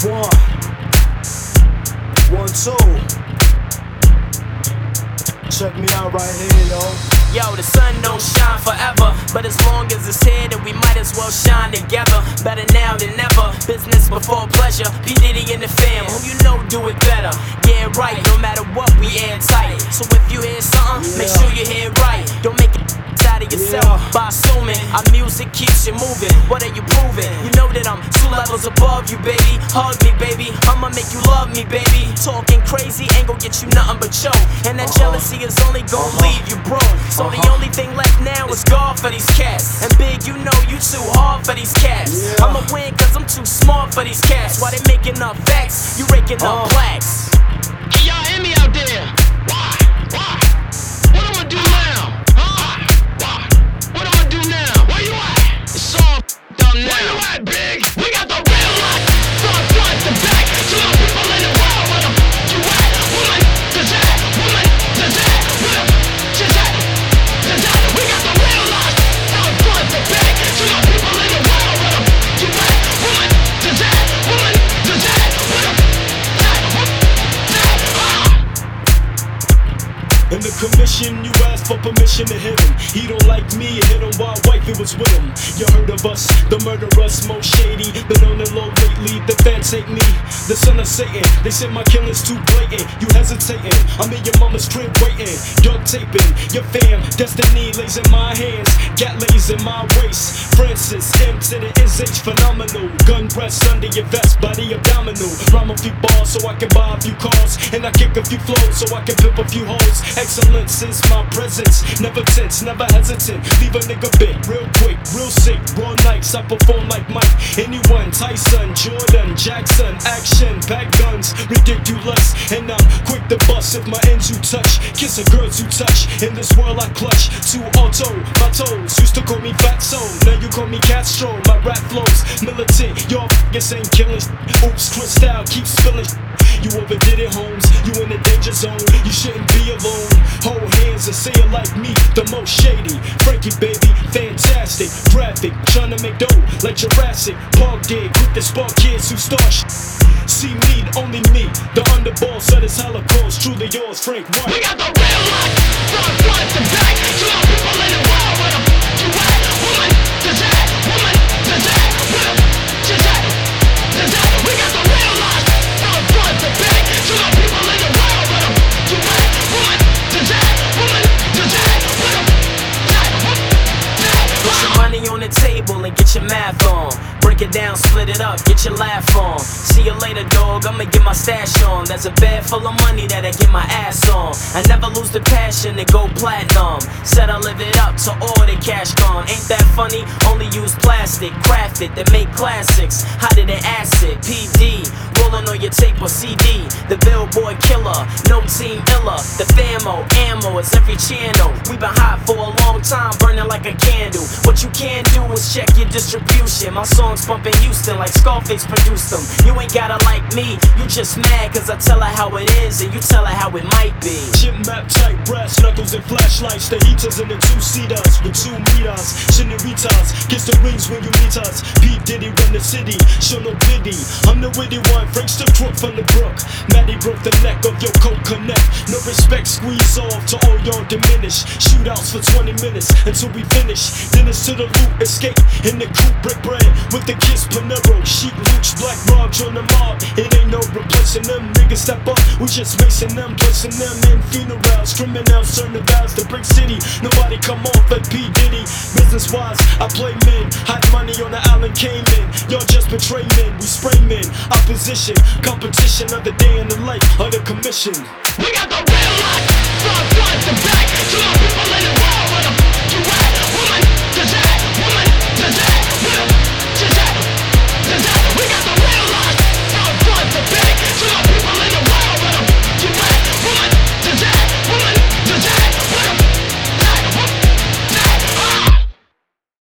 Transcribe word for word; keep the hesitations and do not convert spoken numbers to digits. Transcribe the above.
One, one, two. Check me out right here, yo. Yo, the sun don't shine forever, but as long as it's here, then we might as well shine together. Better now than never, business before pleasure. P. Diddy and the fam, who you know do it better. Yeah, right, no matter what, we airtight. So if you hear something, yeah. make sure you hear right. Don't make it out of yourself yeah. by assuming our music keeps you moving. What are you proving? You know that I'm two levels above you, baby. Hug me, baby, I'ma make you love me, baby. Talking crazy ain't gon' get you nothing but choke, and that uh-huh. jealousy is only gon' uh-huh. leave you broke. So uh-huh. the only thing left now is God for these cats. And big, you know you too hard for these cats. yeah. I'ma win cause I'm too smart for these cats. Why they making up facts, you raking uh-huh. up plaques. Can y'all hear me out there? Why? Why? What I'ma do now? Huh? Why? What I'ma do now? Where you at? It's all f***ed up now. Where you at, big? We got the real life from front to back. To the people in the world, where the f*** you at? Woman, does that? Woman, does that? Where the f*** is that? Does that? We got the real life from front to back. To the people in the world, where the f*** you at? Woman, does that? Woman, does that? Where the f*** In the commission, you asked for permission to hit him. He don't like me, hit him while wifey was with him. You heard of us, the murderers, most shady. Been on the low lately, the fans hate me. The son of Satan, they said my killing's too blatant. You hesitating, I'm in your mama's crib waiting. Duct taping, your fam, destiny lays in my hands. Gat lays in my waist. Francis, M to the S H, phenomenal. Gun rests under your vest, body abdominal. Rhyme a few bars so I can buy a few cars. And I kick a few flows so I can flip a few holes. Excellence is my presence, never tense, never hesitant. Leave a nigga bit, real quick, real sick. Raw nights, I perform like Mike. Anyone, Tyson, Jordan, Jackson. Action, pack guns, ridiculous. And I'm quick to bust if my ends you touch. Kiss a girls you touch, in this world I clutch. Too auto, my toes, used to call me Fatso. Now you call me Castro, my rap flows militant. Y'all f***ing ain't killing. Oops, Cristal, keep spilling. You overdid it, Holmes, you in the danger zone. You shouldn't be alone. Hold hands and say it like me, the most shady. Frankie, baby, fantastic. Graphic, trying to make dough like Jurassic Park did. With the spark kids who start sh- see me, only me. The underboss of this Holocaust, truly yours, Frank White. We got the real life, from front to back. To the people in the world, where the f*** you at? Woman, does that? Woman, does that? Where the f*** is that? Does that? We got the real life, from front to back. To the people in the world, where the f*** you at? Woman, does that? Woman, does that? Where the f*** Put some money on the table and get your math on. Break it down, split it up, get your laugh on. See you later, dog, I'ma get my stash on. There's a bag full of money that I get my ass on. I never lose the passion to go platinum. Said I live it up to all the cash gone. Ain't that funny? Only use plastic, craft it, that make classics. Hotter than acid, P D. Rolling on your tape or C D. The Billboard killer, no team iller. The famo, ammo, it's every channel. We been hot for a long time, burning like a candle. What you can do is check your distribution. My songs bumpin' Houston like Scarface produced them. You ain't gotta like me, you just mad cause I tell her how it is and you tell her how it might be. Chip map tight, brass knuckles and flashlights. The heaters and the two-seaters with two meters. Sheneritas, kiss the rings when you meet us. P. Diddy run the city, show no pity. I'm the witty one, Frank's the crook from the brook. Maddie broke the neck of your coat connect. No respect, squeeze off to all y'all diminish. Shootouts for twenty minutes until we finish. Then it's to the loop, escape in the coupe, brick bread with the kiss Panero. Sheep Luch, Black Rob, join the mob. It ain't no replacing them. Niggas step up, we just macing them, placing them in funerals. Criminals turn the vows to Brick City. Nobody come off like P. Diddy. Business wise, I play men. Hot money on the island Cayman. Y'all just betray men, we spray men. Opposition, competition of the day in the life of the commission. We got the real life, from front to back. To the people in the world.